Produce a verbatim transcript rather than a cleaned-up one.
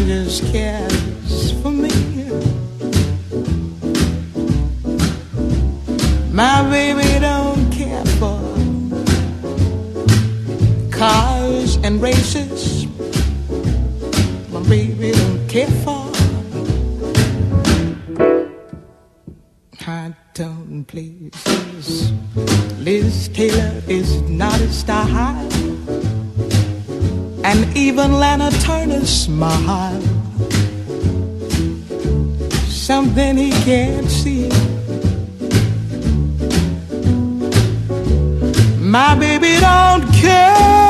just cares for me. My baby don't care for cars and races. My baby don't care for high tone places. Liz Taylor is not a style, and even Lana Turner's smile, something he can't see. My baby don't care